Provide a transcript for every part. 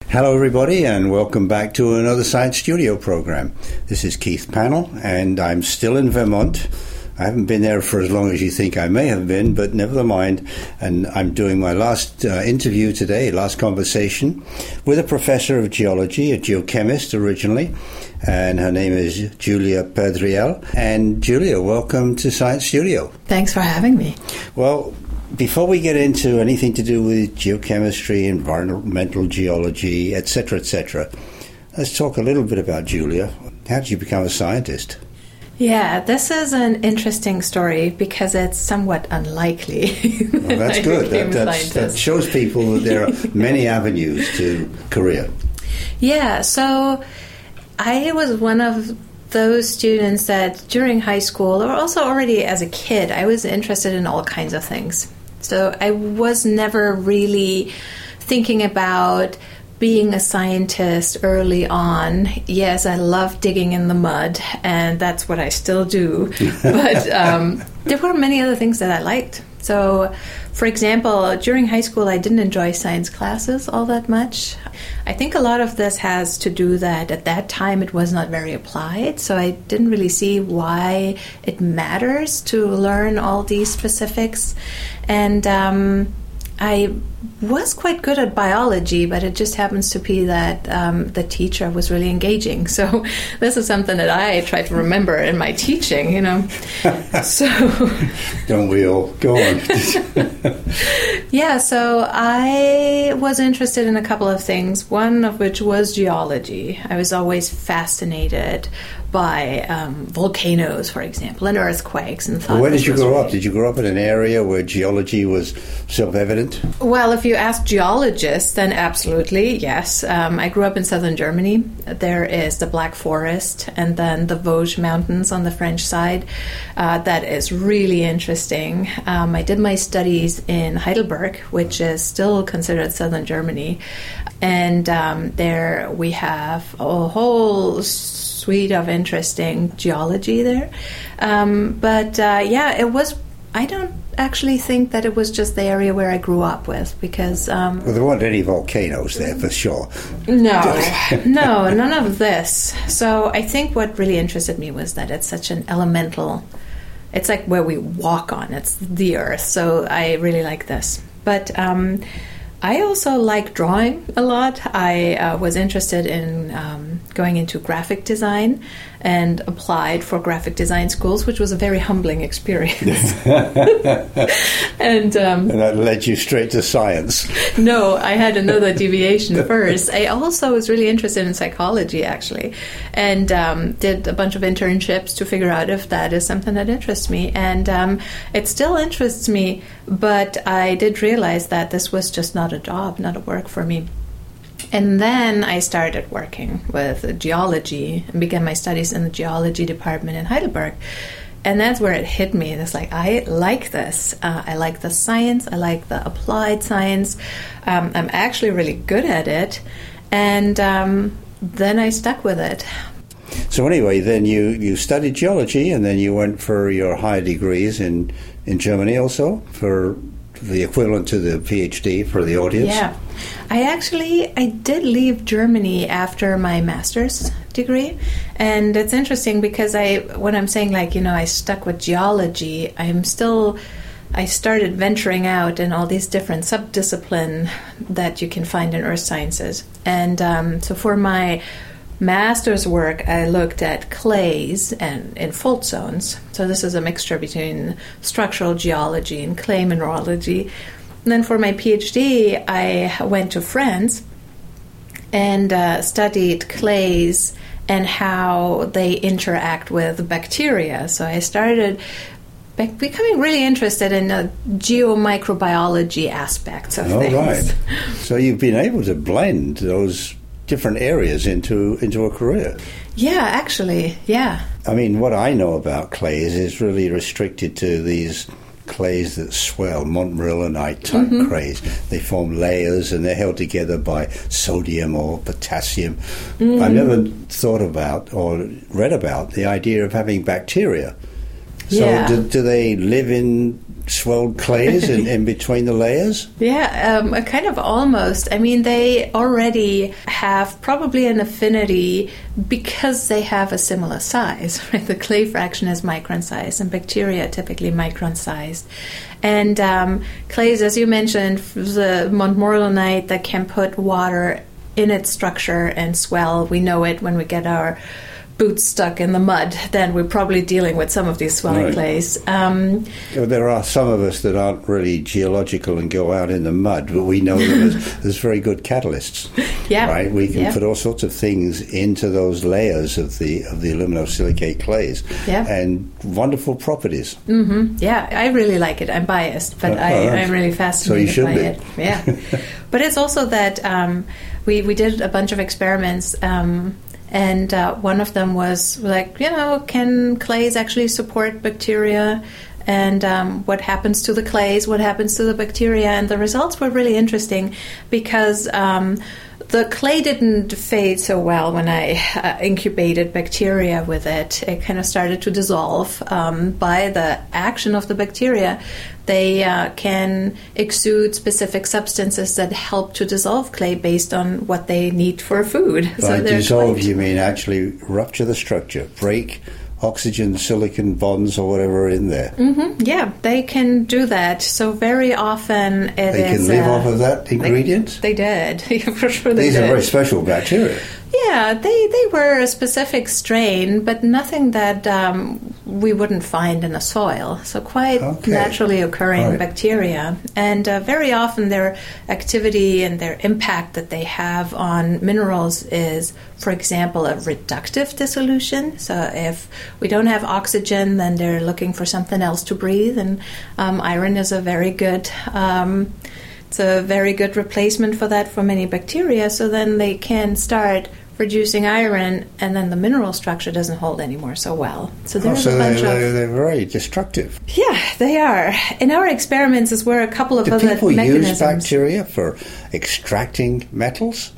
Hello everybody and welcome back to another Science Studio program. This is Keith Pannell and I'm still in Vermont. I haven't been there for as long as you think I may have been, but never mind. And I'm doing my last interview today, last conversation, with a professor of geology, a geochemist originally, and her name is Julia Perdriel. And Julia, welcome to Science Studio. Thanks for having me. Well, before we get into anything to do with geochemistry, environmental geology, etc., let's talk a little bit about Julia. How did you become a scientist? Yeah, this is an interesting story because it's somewhat unlikely. Well, that's good. That shows people that there are many avenues to career. Yeah, so I was one of those students that during high school, or also already as a kid, I was interested in all kinds of things. So I was never really thinking about being a scientist early on. Yes, I love digging in the mud, and that's what I still do. But there were many other things that I liked. So, for example, during high school, I didn't enjoy science classes all that much. I think a lot of this has to do that at that time it was not very applied, so I didn't really see why it matters to learn all these specifics. And I was quite good at biology, but it just happens to be that the teacher was really engaging. So this is something that I try to remember in my teaching, you know. So don't we all? Go on. Yeah, so I was interested in a couple of things, one of which was geology. I was always fascinated by volcanoes, for example, and earthquakes. And where did you grow up? Did you grow up in an area where geology was self-evident? Well, if you ask geologists, then absolutely, yes. I grew up in southern Germany. There is the Black Forest and then the Vosges Mountains on the French side. That is really interesting. I did my studies in Heidelberg, which is still considered southern Germany. And there we have a whole suite of interesting geology there. It was, I don't actually think that it was just the area where I grew up with, because well, there weren't any volcanoes there for sure. No, none of this. So I think what really interested me was that it's such an elemental, it's like where we walk on, it's the earth. So I really like this. But I also like drawing a lot. I was interested in going into graphic design and applied for graphic design schools, which was a very humbling experience. And that led you straight to science. No, I had another deviation first. I also was really interested in psychology, actually, and did a bunch of internships to figure out if that is something that interests me. And it still interests me, but I did realize that this was just not a job, not a work for me. And then I started working with geology and began my studies in the geology department in Heidelberg. And that's where it hit me. It's like, I like this. I like the science. I like the applied science. I'm actually really good at it. And then I stuck with it. So anyway, then you studied geology, and then you went for your higher degrees in Germany also, for the equivalent to the PhD for the audience. Yeah. I did leave Germany after my master's degree. And it's interesting because when I'm saying, like, you know, I stuck with geology, I started venturing out in all these different subdisciplines that you can find in earth sciences. And so for my master's work, I looked at clays and in fault zones. So this is a mixture between structural geology and clay mineralogy. And then for my PhD, I went to France and studied clays and how they interact with bacteria. So I started becoming really interested in the geomicrobiology aspects of things. Right. So you've been able to blend those different areas into a career. Yeah, actually, yeah. I mean, what I know about clays is really restricted to these clays that swell, montmorillonite type clays. They form layers and they're held together by sodium or potassium. I've never thought about or read about the idea of having bacteria Yeah. So do they live in swelled clays in between the layers? Yeah, kind of almost. I mean, they already have probably an affinity because they have a similar size. Right? The clay fraction is micron size, and bacteria are typically micron sized. And clays, as you mentioned, the montmorillonite that can put water in its structure and swell. We know it when we get our boots stuck in the mud, then we're probably dealing with some of these swelling clays. There are some of us that aren't really geological and go out in the mud, but we know them as very good catalysts. Yeah. Right? We can put all sorts of things into those layers of the aluminosilicate clays and wonderful properties. Mm-hmm. Yeah, I really like it. I'm biased, but I'm really fascinated by it. Yeah. But it's also that we did a bunch of experiments. And one of them was like, can clays actually support bacteria? And what happens to the clays? What happens to the bacteria? And the results were really interesting because the clay didn't fade so well when I incubated bacteria with it. It kind of started to dissolve by the action of the bacteria. They can exude specific substances that help to dissolve clay based on what they need for food. By dissolve, you mean actually rupture the structure, break oxygen, silicon bonds or whatever are in there. Mm-hmm. Yeah, they can do that. So very often they can live off of that ingredient? They did. For sure they These did. are very special bacteria. Yeah, they were a specific strain, but nothing that we wouldn't find in the soil. So quite naturally occurring bacteria. And very often their activity and their impact that they have on minerals is, for example, a reductive dissolution. So if we don't have oxygen, then they're looking for something else to breathe. And iron is a very good... it's a very good replacement for that for many bacteria. So then they can start reducing iron, and then the mineral structure doesn't hold anymore so well. So there's a bunch they're very destructive. Yeah, they are. In our experiments, there were a couple of other mechanisms. Do people use bacteria for extracting metals?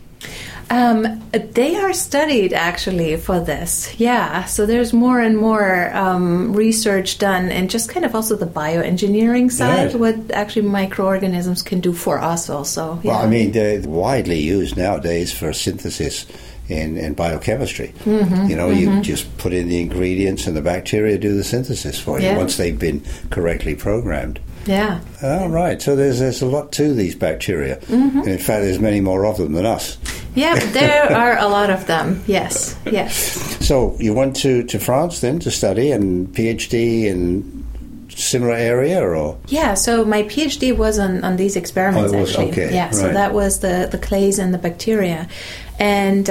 They are studied actually for this. Yeah, so there's more and more research done, and just kind of also the bioengineering side, what actually microorganisms can do for us also. Yeah. Well, I mean, they're widely used nowadays for synthesis in biochemistry. Mm-hmm, you just put in the ingredients and the bacteria do the synthesis for you once they've been correctly programmed. Yeah. Oh, right. So there's a lot to these bacteria. Mm-hmm. And in fact, there's many more of them than us. Yeah, there are a lot of them. Yes. So you went to France then to study and PhD in similar area, or? Yeah, so my PhD was on these experiments, actually. Okay, yeah, so that was the clays and the bacteria. And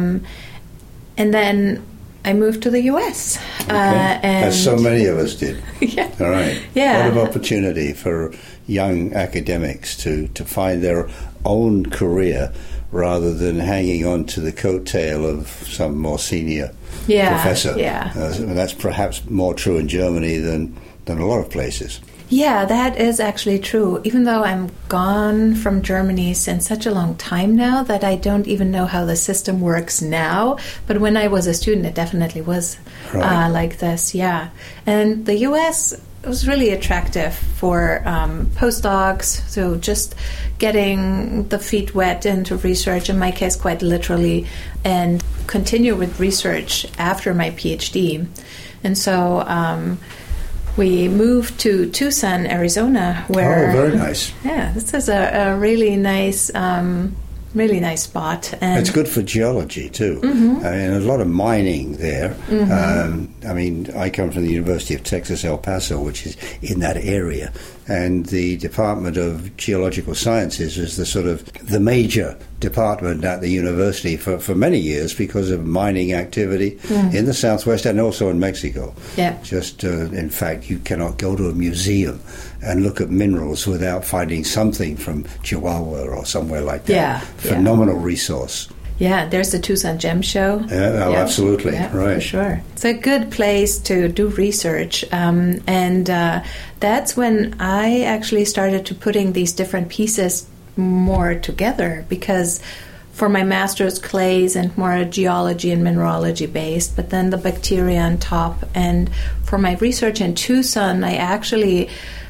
then I moved to the U.S. As so many of us did. Yeah. All right. Yeah. A lot of opportunity for young academics to find their own career rather than hanging on to the coattail of some more senior professor. Yeah. That's perhaps more true in Germany than a lot of places. Yeah, that is actually true. Even though I'm gone from Germany since such a long time now that I don't even know how the system works now. But when I was a student, it definitely was like this, yeah. And the U.S. was really attractive for postdocs, so just getting the feet wet into research, in my case quite literally, and continue with research after my PhD. And so... we moved to Tucson, Arizona, where... Oh, very nice. Yeah, this is a really nice spot. And it's good for geology, too. Mm-hmm. I mean, a lot of mining there. Mm-hmm. I come from the University of Texas, El Paso, which is in that area. And the Department of Geological Sciences is the major department at the university for many years because of mining activity in the Southwest and also in Mexico. Yeah. In fact, you cannot go to a museum and look at minerals without finding something from Chihuahua or somewhere like that. Yeah. Phenomenal resource. Yeah, there's the Tucson Gem Show. Yeah, absolutely. Yeah, right. For sure. It's a good place to do research. And that's when I actually started to putting these different pieces more together, because For my master's, clays and more geology and mineralogy based, but then the bacteria on top. And for my research in Tucson, I actually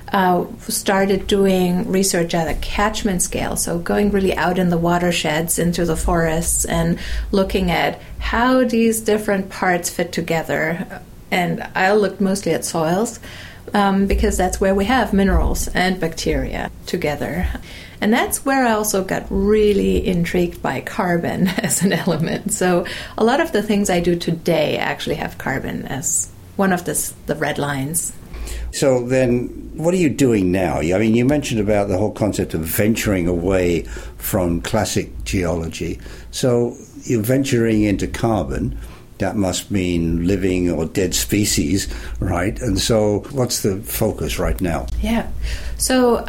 started doing research at a catchment scale, so going really out in the watersheds into the forests and looking at how these different parts fit together. And I looked mostly at soils because that's where we have minerals and bacteria together. And that's where I also got really intrigued by carbon as an element. So a lot of the things I do today actually have carbon as one of the red lines. So then, what are you doing now? I mean, you mentioned about the whole concept of venturing away from classic geology. So you're venturing into carbon. That must mean living or dead species, right? And so what's the focus right now? Yeah. So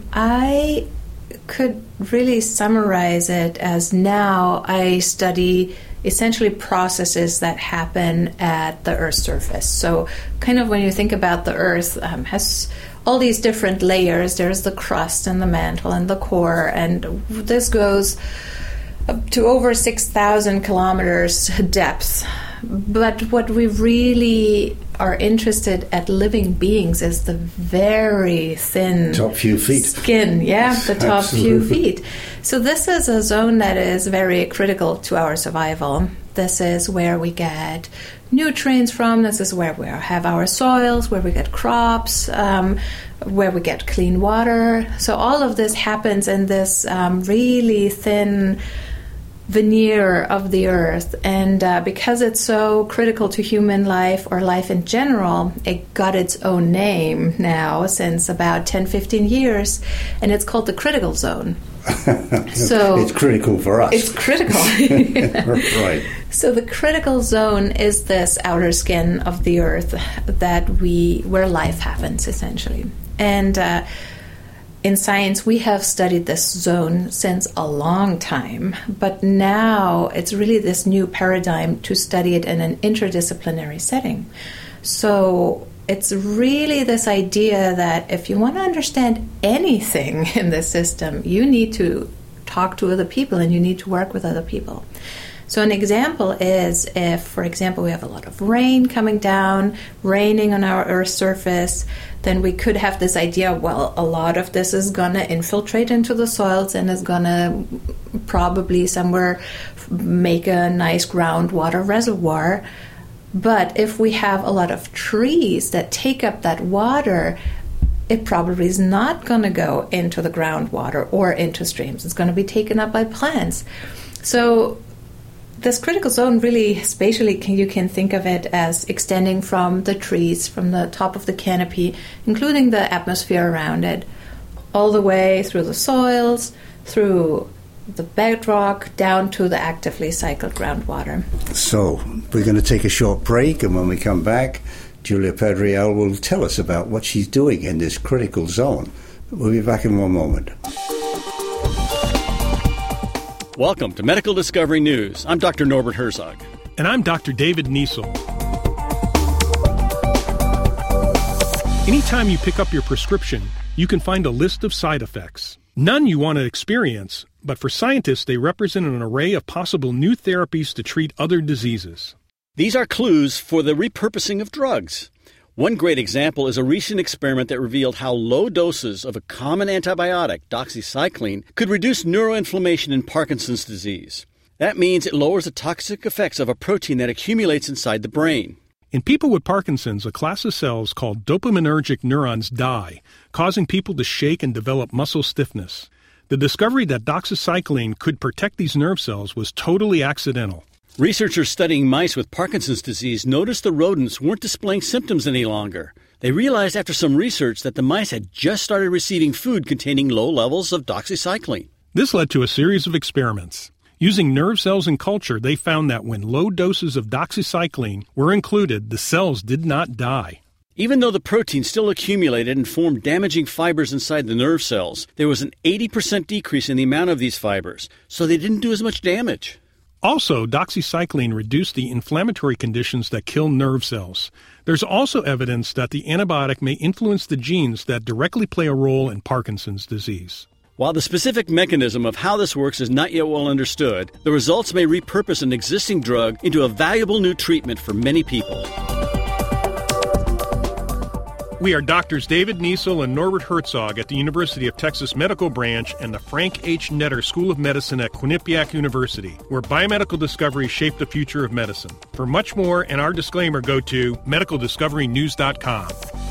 I could really summarize it as now I study essentially processes that happen at the Earth's surface. So kind of when you think about the Earth, has all these different layers. There's the crust and the mantle and the core, and this goes up to over 6,000 kilometers depth. But what we really are interested at living beings is the very thin top few feet skin, the top few feet. So this is a zone that is very critical to our survival. This is where we get nutrients from. This is where we have our soils, where we get crops, where we get clean water. So all of this happens in this really thin veneer of the earth, and because it's so critical to human life or life in general, it got its own name now since about 10-15 years, and it's called the critical zone. So it's critical for us. It's critical. Right. So the critical zone is this outer skin of the earth where life happens, essentially. And in science, we have studied this zone since a long time, but now it's really this new paradigm to study it in an interdisciplinary setting. So it's really this idea that if you want to understand anything in this system, you need to talk to other people and you need to work with other people. So an example is if, for example, we have a lot of rain coming down, raining on our Earth's surface, then we could have this idea, well, a lot of this is going to infiltrate into the soils and is going to probably somewhere make a nice groundwater reservoir. But if we have a lot of trees that take up that water, it probably is not going to go into the groundwater or into streams. It's going to be taken up by plants. So this critical zone really, spatially, you can think of it as extending from the trees, from the top of the canopy, including the atmosphere around it, all the way through the soils, through the bedrock, down to the actively cycled groundwater. So we're going to take a short break, and when we come back, Julia Pedriel will tell us about what she's doing in this critical zone. We'll be back in one moment. Welcome to Medical Discovery News. I'm Dr. Norbert Herzog. And I'm Dr. David Niesel. Anytime you pick up your prescription, you can find a list of side effects. None you want to experience, but for scientists, they represent an array of possible new therapies to treat other diseases. These are clues for the repurposing of drugs. One great example is a recent experiment that revealed how low doses of a common antibiotic, doxycycline, could reduce neuroinflammation in Parkinson's disease. That means it lowers the toxic effects of a protein that accumulates inside the brain. In people with Parkinson's, a class of cells called dopaminergic neurons die, causing people to shake and develop muscle stiffness. The discovery that doxycycline could protect these nerve cells was totally accidental. Researchers studying mice with Parkinson's disease noticed the rodents weren't displaying symptoms any longer. They realized after some research that the mice had just started receiving food containing low levels of doxycycline. This led to a series of experiments. Using nerve cells in culture, they found that when low doses of doxycycline were included, the cells did not die. Even though the protein still accumulated and formed damaging fibers inside the nerve cells, there was an 80% decrease in the amount of these fibers, so they didn't do as much damage. Also, doxycycline reduced the inflammatory conditions that kill nerve cells. There's also evidence that the antibiotic may influence the genes that directly play a role in Parkinson's disease. While the specific mechanism of how this works is not yet well understood, the results may repurpose an existing drug into a valuable new treatment for many people. We are Doctors David Niesel and Norbert Herzog at the University of Texas Medical Branch and the Frank H. Netter School of Medicine at Quinnipiac University, where biomedical discoveries shape the future of medicine. For much more and our disclaimer, go to medicaldiscoverynews.com.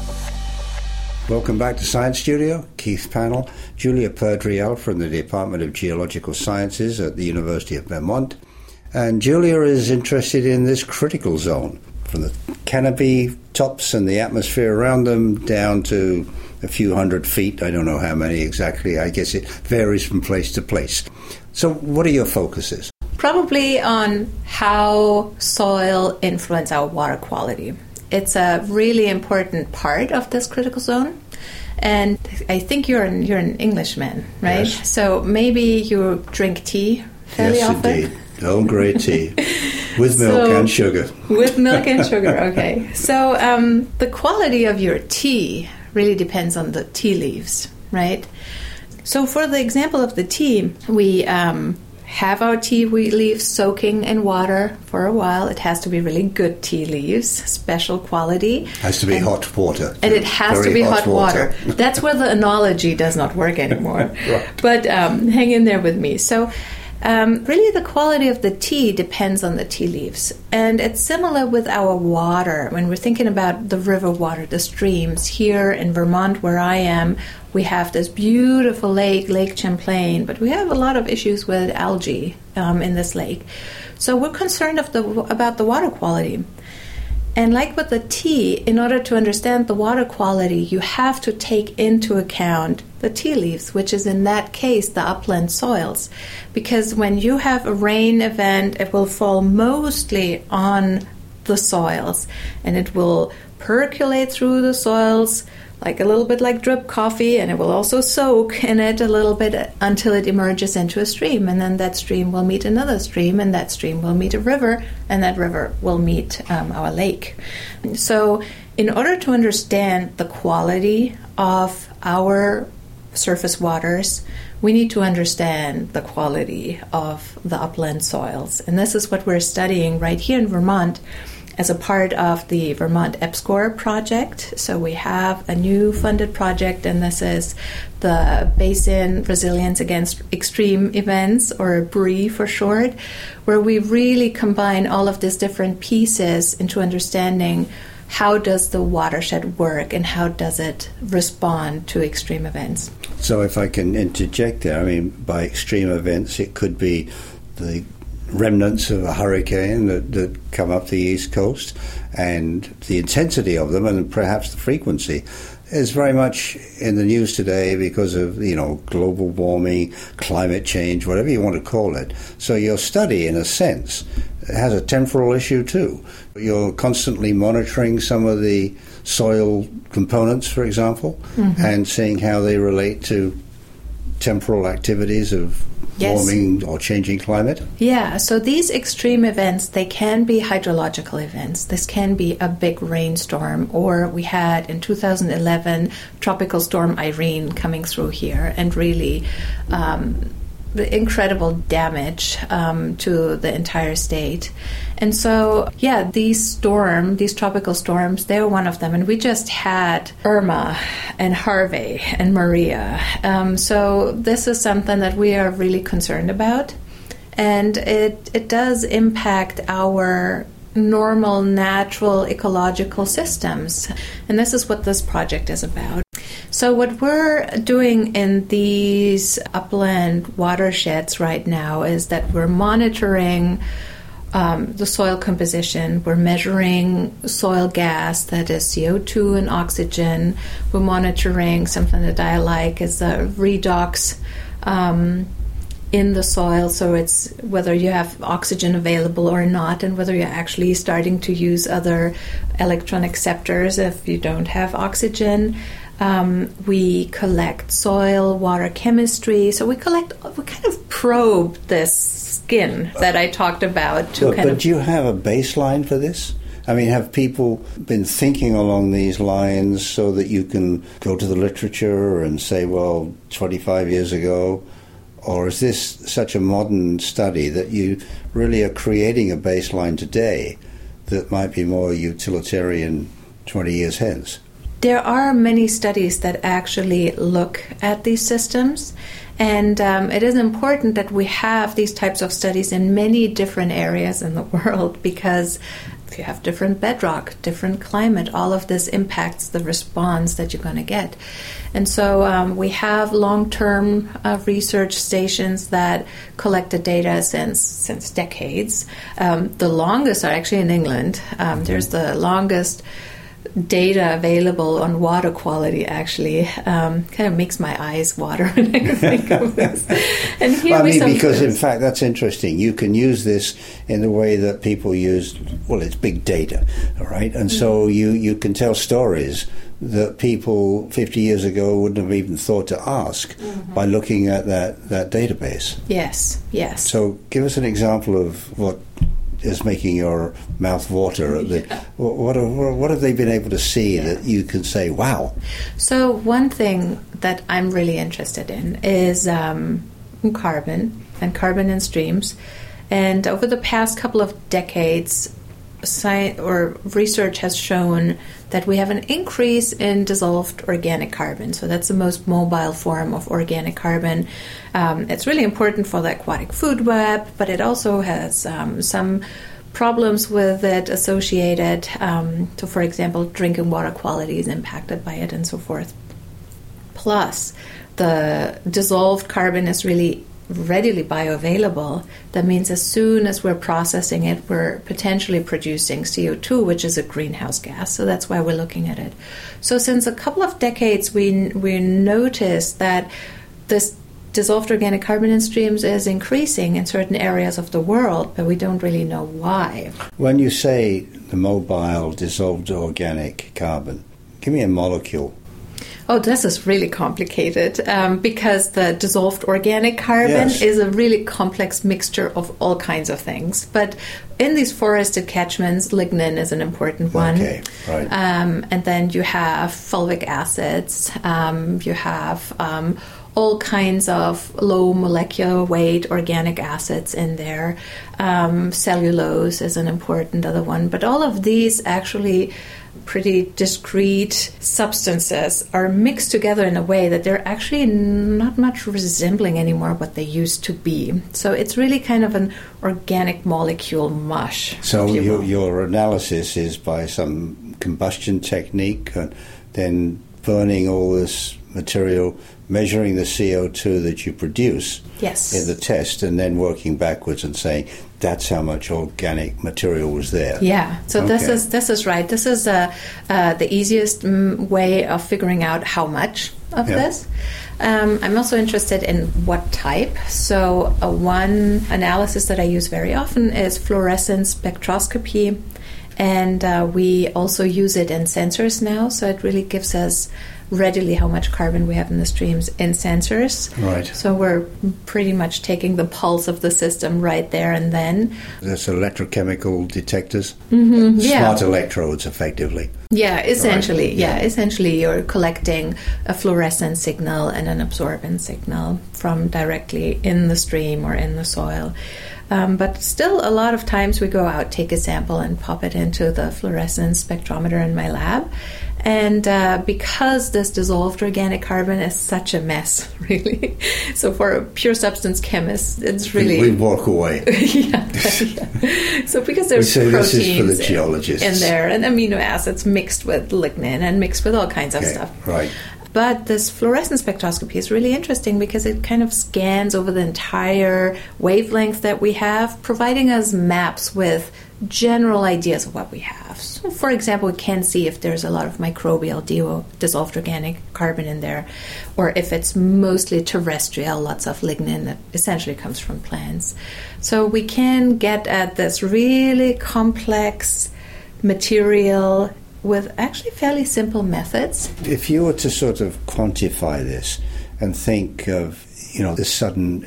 Welcome back to Science Studio. Keith Panel, Julia Perdriel from the Department of Geological Sciences at the University of Vermont. And Julia is interested in this critical zone, from the canopy tops and the atmosphere around them down to a few hundred feet. I don't know how many exactly. I guess it varies from place to place. So what are your focuses? Probably on how soil influence our water quality. It's a really important part of this critical zone. And I think you're an Englishman, right? Yes. So maybe you drink tea fairly often? Yes, indeed. Earl Grey tea. With milk and sugar. With milk and sugar, okay. So the quality of your tea really depends on the tea leaves, right? So for the example of the tea, we have our tea leaves soaking in water for a while. It has to be really good tea leaves, special quality. Has to be hot water. And it has to be hot water. That's where the analogy does not work anymore. Right. But hang in there with me. So really the quality of the tea depends on the tea leaves. And it's similar with our water. When we're thinking about the river water, the streams, here in Vermont where I am, we have this beautiful lake, Lake Champlain, but we have a lot of issues with algae in this lake. So we're concerned about the water quality. And like with the tea, in order to understand the water quality, you have to take into account the tea leaves, which is in that case the upland soils. Because when you have a rain event, it will fall mostly on the soils, and it will percolate through the soils like a little bit like drip coffee, and it will also soak in it a little bit until it emerges into a stream, and then that stream will meet another stream, and that stream will meet a river, and that river will meet our lake. So in order to understand the quality of our surface waters, we need to understand the quality of the upland soils. And this is what we're studying right here in Vermont as a part of the Vermont EPSCoR project. So we have a new funded project, and this is the Basin Resilience Against Extreme Events, or BRE for short, where we really combine all of these different pieces into understanding how does the watershed work and how does it respond to extreme events. So if I can interject there, I mean, by extreme events, it could be the remnants of a hurricane that come up the East Coast, and the intensity of them and perhaps the frequency is very much in the news today because of, global warming, climate change, whatever you want to call it. So your study, in a sense, has a temporal issue too. You're constantly monitoring some of the soil components, for example, and seeing how they relate to temporal activities of warming or changing climate? Yeah, so these extreme events, they can be hydrological events. This can be a big rainstorm, or we had in 2011 Tropical Storm Irene coming through here and really the incredible damage to the entire state. And so, these tropical storms, they're one of them. And we just had Irma and Harvey and Maria. So this is something that we are really concerned about. And it does impact our normal, natural, ecological systems. And this is what this project is about. So what we're doing in these upland watersheds right now is that we're monitoring the soil composition. We're measuring soil gas, that is CO2 and oxygen. We're monitoring something that I like is the redox in the soil, so it's whether you have oxygen available or not, and whether you're actually starting to use other electron acceptors if you don't have oxygen. We collect soil, water chemistry. So we kind of probe this skin that I talked about. But do you have a baseline for this? I mean, have people been thinking along these lines so that you can go to the literature and say, well, 25 years ago? Or is this such a modern study that you really are creating a baseline today that might be more utilitarian 20 years hence? There are many studies that actually look at these systems, and it is important that we have these types of studies in many different areas in the world, because if you have different bedrock, different climate, all of this impacts the response that you're going to get. And so we have long-term research stations that collect the data since decades. The longest are actually in England. There's the longest data available on water quality, actually. Kind of makes my eyes water when I think of this. And here because in fact that's interesting. You can use this in the way that people use, well, it's big data, all right? And so you can tell stories that people 50 years ago wouldn't have even thought to ask by looking at that database. Yes. So give us an example of what is making your mouth water. What have they been able to see that you can say, wow? So one thing that I'm really interested in is carbon and carbon in streams. And over the past couple of decades, research has shown that we have an increase in dissolved organic carbon. So that's the most mobile form of organic carbon. It's really important for the aquatic food web, but it also has some problems with it associated. So, for example, drinking water quality is impacted by it and so forth. Plus, the dissolved carbon is really readily bioavailable. That means as soon as we're processing it, we're potentially producing CO2, which is a greenhouse gas. So that's why we're looking at it. So since a couple of decades, we noticed that this dissolved organic carbon in streams is increasing in certain areas of the world, but we don't really know why. When you say the mobile dissolved organic carbon, give me a molecule. Oh, this is really complicated because the dissolved organic carbon is a really complex mixture of all kinds of things. But in these forested catchments, lignin is an important one. Okay, right. And then you have fulvic acids. You have all kinds of low molecular weight organic acids in there. Cellulose is an important other one. But all of these actually pretty discrete substances are mixed together in a way that they're actually not much resembling anymore what they used to be. So it's really kind of an organic molecule mush. So your analysis is by some combustion technique and then burning all this material, measuring the CO2 that you produce in the test, and then working backwards and saying that's how much organic material was there. Yeah, so this is right. This is the easiest way of figuring out how much of this. I'm also interested in what type. So one analysis that I use very often is fluorescence spectroscopy, and we also use it in sensors now. So it really gives us readily how much carbon we have in the streams in sensors. Right. So we're pretty much taking the pulse of the system right there and then. That's electrochemical detectors? Mm-hmm. Smart electrodes, effectively. Yeah, essentially. Right. Yeah, essentially you're collecting a fluorescent signal and an absorbance signal from directly in the stream or in the soil. But still, a lot of times we go out, take a sample, and pop it into the fluorescence spectrometer in my lab. And because this dissolved organic carbon is such a mess, really, so for a pure substance chemist, it's really... We walk away. Yeah. So because there's proteins this is for the geologists in there, and amino acids mixed with lignin and mixed with all kinds of stuff. Right. But this fluorescence spectroscopy is really interesting because it kind of scans over the entire wavelength that we have, providing us maps with general ideas of what we have. So, for example, we can see if there's a lot of microbial dissolved organic carbon in there, or if it's mostly terrestrial, lots of lignin that essentially comes from plants. So we can get at this really complex material with actually fairly simple methods. If you were to sort of quantify this and think of, this sudden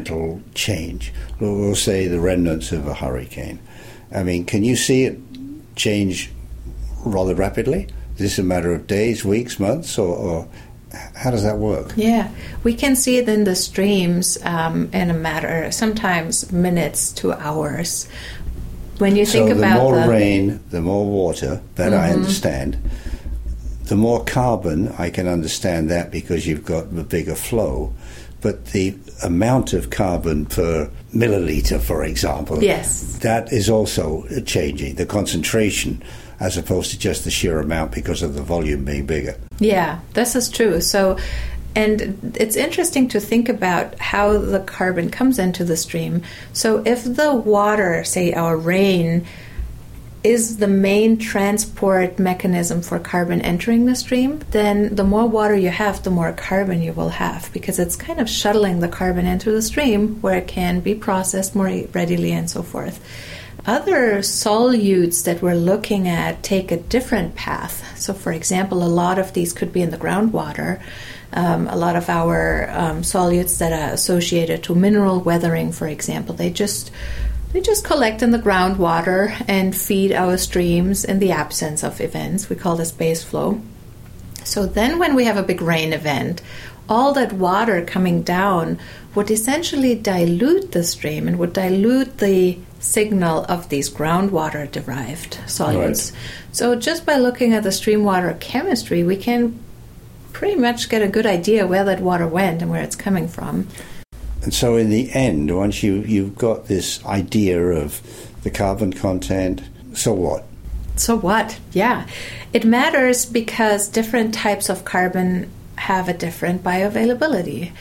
environmental change, we'll say the remnants of a hurricane. I mean, can you see it change rather rapidly? Is this a matter of days, weeks, months, or how does that work? Yeah, we can see it in the streams in a matter, sometimes minutes to hours. When you think about the more rain, the more water, that I understand. The more carbon, I can understand that because you've got the bigger flow. But the amount of carbon per milliliter, for example, yes, that is also changing, the concentration, as opposed to just the sheer amount because of the volume being bigger. Yeah, this is true. So, and it's interesting to think about how the carbon comes into the stream. So if the water, say our rain, is the main transport mechanism for carbon entering the stream, then the more water you have, the more carbon you will have, because it's kind of shuttling the carbon into the stream where it can be processed more readily and so forth. Other solutes that we're looking at take a different path. So, for example, a lot of these could be in the groundwater. A lot of our solutes that are associated to mineral weathering, for example, they just collect in the groundwater and feed our streams in the absence of events. We call this base flow. So then when we have a big rain event, all that water coming down would essentially dilute the stream and would dilute the signal of these groundwater-derived solutes. Right. So just by looking at the stream water chemistry, we can pretty much get a good idea where that water went and where it's coming from. And so in the end, once you've got this idea of the carbon content, so what? So what? Yeah. It matters because different types of carbon have a different bioavailability.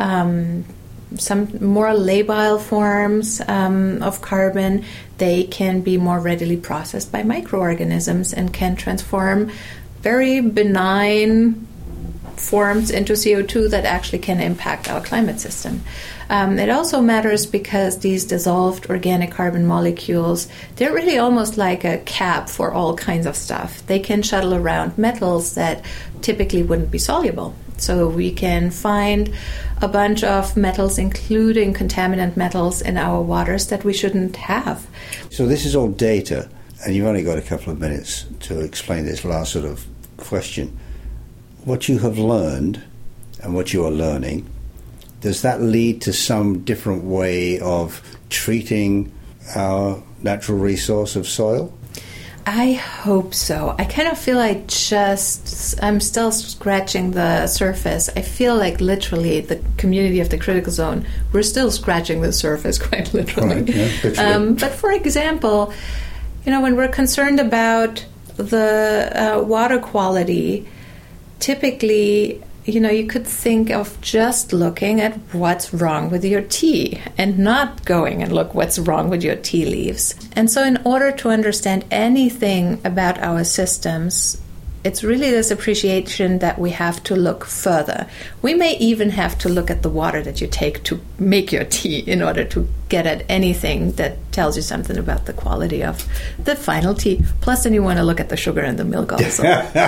Some more labile forms of carbon, they can be more readily processed by microorganisms and can transform very benign forms into CO2 that actually can impact our climate system. It also matters because these dissolved organic carbon molecules, they're really almost like a cap for all kinds of stuff. They can shuttle around metals that typically wouldn't be soluble. So we can find a bunch of metals, including contaminant metals, in our waters that we shouldn't have. So this is all data, and you've only got a couple of minutes to explain this last sort of question. What you have learned and what you are learning, does that lead to some different way of treating our natural resource of soil? I hope so. I kind of feel I'm still scratching the surface. I feel like literally the community of the critical zone, we're still scratching the surface quite literally. Right, yeah, literally. But for example, when we're concerned about the water quality, typically, you could think of just looking at what's wrong with your tea and not going and look what's wrong with your tea leaves. And so in order to understand anything about our systems, it's really this appreciation that we have to look further. We may even have to look at the water that you take to make your tea in order to get at anything that tells you something about the quality of the final tea. Plus, then you want to look at the sugar and the milk also.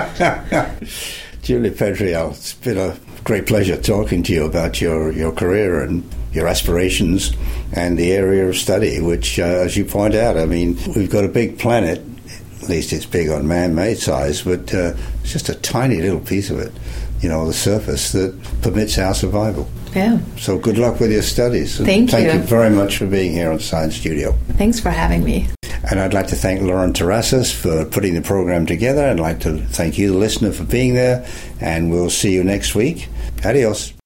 Julie Pedriel, it's been a great pleasure talking to you about your career and your aspirations and the area of study, which, as you point out, we've got a big planet, at least it's big on man-made size, but it's just a tiny little piece of it, the surface that permits our survival. Yeah. So good luck with your studies. Thank you. Thank you very much for being here on Science Studio. Thanks for having me. And I'd like to thank Lauren Terrasas for putting the program together. I'd like to thank you, the listener, for being there. And we'll see you next week. Adios.